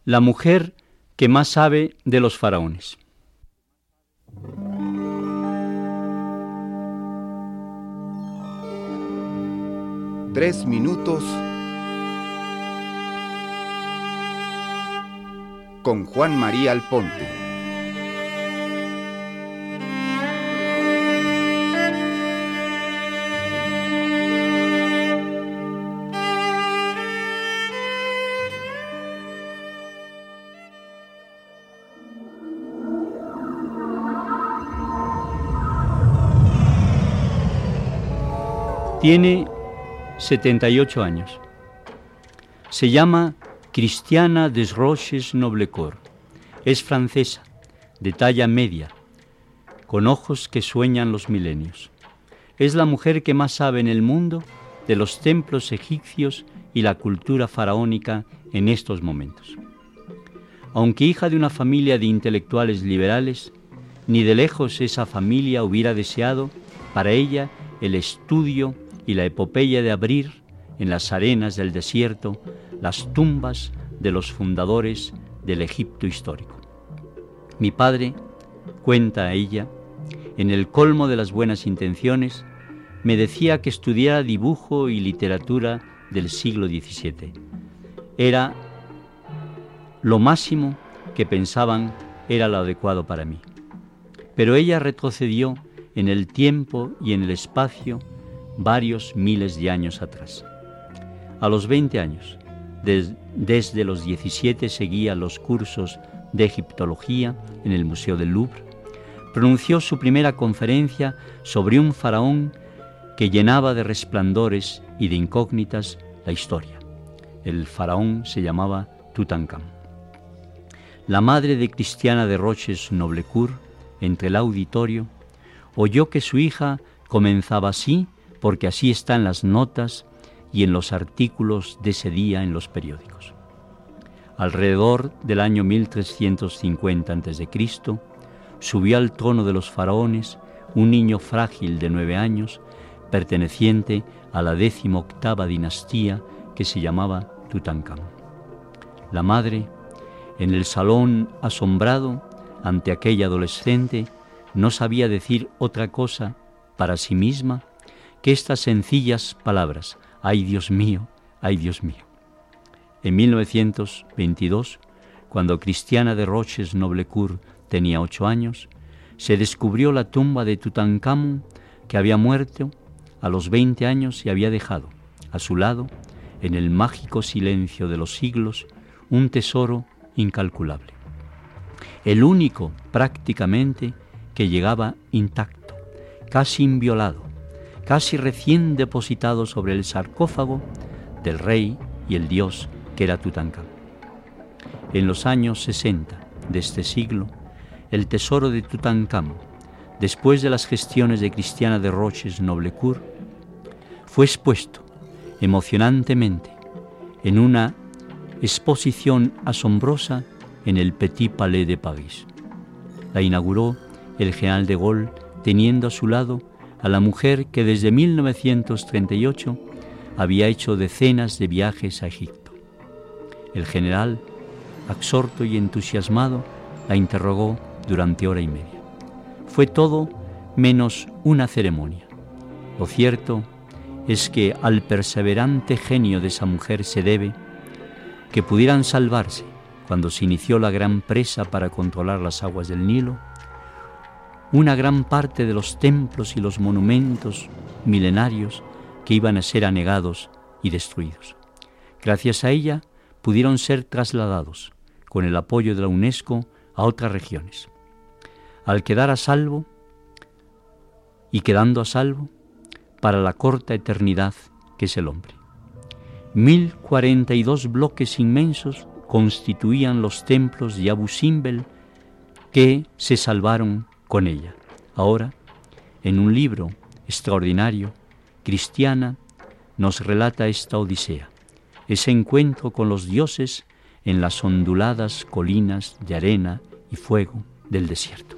La mujer que más sabe de los faraones. Tres minutos con Juan María Alponte. Tiene 78 años. Se llama Christiana Desroches-Noblecourt. Es francesa, de talla media, con ojos que sueñan los milenios. Es la mujer que más sabe en el mundo de los templos egipcios y la cultura faraónica en estos momentos. Aunque hija de una familia de intelectuales liberales, ni de lejos esa familia hubiera deseado para ella el estudio y la epopeya de abrir en las arenas del desierto las tumbas de los fundadores del Egipto histórico. Mi padre, cuenta ella, en el colmo de las buenas intenciones, me decía que estudiara dibujo y literatura del siglo XVII. Era lo máximo que pensaban era lo adecuado para mí. Pero ella retrocedió en el tiempo y en el espacio varios miles de años atrás. A los 20 años, desde los 17 seguía los cursos de egiptología en el Museo del Louvre, pronunció su primera conferencia sobre un faraón que llenaba de resplandores y de incógnitas la historia. El faraón se llamaba Tutankamón. La madre de Christiana Desroches-Noblecourt, entre el auditorio, oyó que su hija comenzaba así porque así están las notas y en los artículos de ese día en los periódicos. Alrededor del año 1350 a.C., subió al trono de los faraones un niño frágil de 9 años, perteneciente a la 18ª dinastía que se llamaba Tutankamón. La madre, en el salón asombrado ante aquella adolescente, no sabía decir otra cosa para sí misma que estas sencillas palabras: ¡ay Dios mío, ay Dios mío! En 1922, cuando Christiana Desroches-Noblecourt tenía 8 años, se descubrió la tumba de Tutankamón, que había muerto a los 20 años y había dejado a su lado, en el mágico silencio de los siglos, un tesoro incalculable. El único, prácticamente, que llegaba intacto, casi inviolado, casi recién depositado sobre el sarcófago del rey y el dios que era Tutankamón. En los años 60 de este siglo, el tesoro de Tutankamón, después de las gestiones de Christiana Desroches-Noblecourt, fue expuesto emocionantemente en una exposición asombrosa en el Petit Palais de París. La inauguró el general de Gaulle, teniendo a su lado a la mujer que desde 1938 había hecho decenas de viajes a Egipto. El general, absorto y entusiasmado, la interrogó durante hora y media. Fue todo menos una ceremonia. Lo cierto es que al perseverante genio de esa mujer se debe que pudieran salvarse, cuando se inició la gran presa para controlar las aguas del Nilo, una gran parte de los templos y los monumentos milenarios que iban a ser anegados y destruidos. Gracias a ella pudieron ser trasladados, con el apoyo de la UNESCO, a otras regiones. Al quedar a salvo, y quedando a salvo, para la corta eternidad que es el hombre. 1042 bloques inmensos constituían los templos de Abu Simbel que se salvaron con ella. Ahora, en un libro extraordinario, Christiana nos relata esta odisea, ese encuentro con los dioses en las onduladas colinas de arena y fuego del desierto.